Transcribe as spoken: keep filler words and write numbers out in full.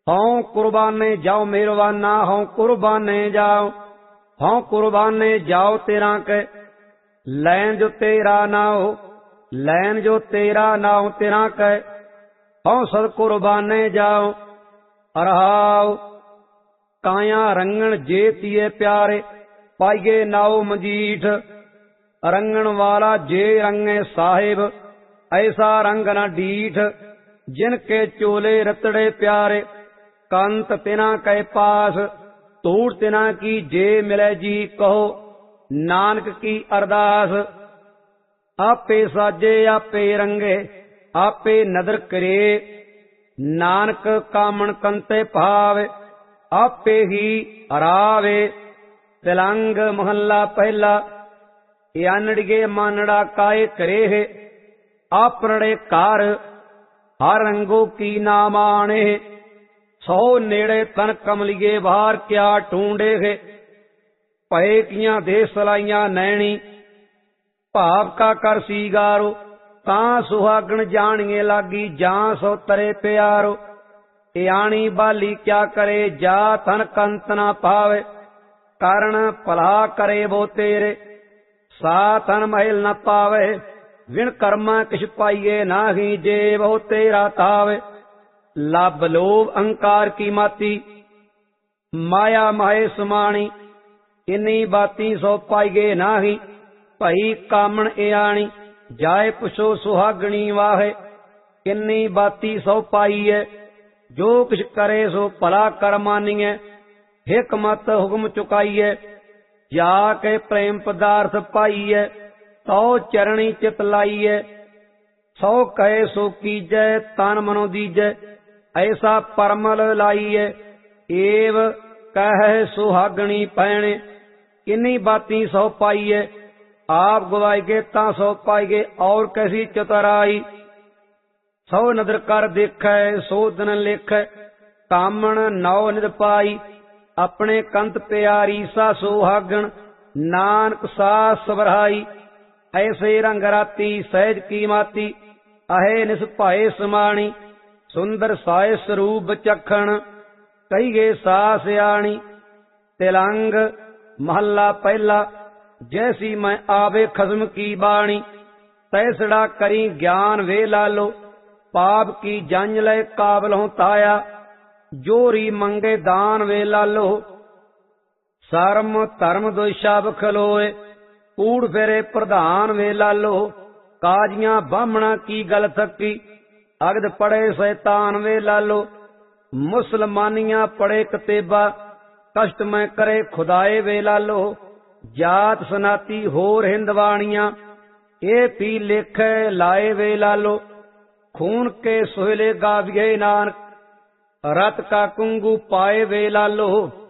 हौं कुर्बाने जाओ मेहरबाना हौं कुर्बाने जाओ हौं कुर्बाने जाओ तेरा के लैन जो तेरा ना हो लैन जो तेरा ना हो तेरा के हौं सद कुर्बाने जाओ अरहाओ काया रंगण जे तिये प्यारे पाइये नाओ मजीठ रंगण वाला जे रंगे साहिब ऐसा रंग न डीठ जिनके चोले रतड़े प्यारे कंत तिना कै पास तूड़ तिना की जे मिले जी कहो नानक की अरदास आपे साजे आपे रंगे आपे नदर करे नानक कामण कंते भावे आपे ही हरावे। तिलंग महला पहला यानड़िगे मानड़ा काए करे है आपरड़े कार हर रंगो की नामाने सौ नेड़े तन कमलिए बाहर क्या ढूंढे है पए किया दे सलाइया नैणी भाव का कर सीगारो ता सुहागण जानिए लागी जा सो तरे प्यारो यानी बाली क्या करे जा तन कंत ना पावे कारण भला करे वो तेरे सा तन महल न पावे विण कर्मा किछ पाइये नाही जे वो तेरा तावे। लब लोभ अहंकार की माती माया माहे समाणी इन्नी बाती सो पाइये नाही भई कामण एआणी जाए पुछो सुहागणी वाहे इन्नी बाती सो पाइये जो किछ करे सो भला कर मानिए हिक मत हुक्म चुकाइए जाके प्रेम पदार्थ पाइए सौ चरणी चित लाइए सौ कहे सो कीजै तन मनो दीजै ऐसा परमल लाइए एव कह सुहागणी पैणे इन्नी बाती सौ पाइए आप गवाइगे ता सौ पाइगे और कैसी चतुराई सौ नदर कर देखै सो दिन लेखै कामण नौ निद पाई अपने कंत प्यारी सा सुहागण नानक सा सबराई ऐसे रंग राती सहज की माती अहे निस भाए समाणी सुंदर साय स्वरूप चखण कहीगे सा सियाणी। तिलंग महला पहला जैसी मैं आवे खसम की बाणी तैसड़ा करी ज्ञान वे लालो पाप की जंज लय काबल हो ताया जोरी मंगे दान वे लालो सरम धर्म दोषा बखलोए कूड़ फेरे प्रधान वे लालो काजियां बामणा की गल थकी अगद पड़े शैतान वे लालो मुसलमानियां पड़े कतेबा कष्ट में करे खुदाए वे लालो जात सनाती होर हिंदवाणियां ए पी लेखे लाए वे लालो खून के सोहले गाविये नानक रत का कुंगू पाए वे लालो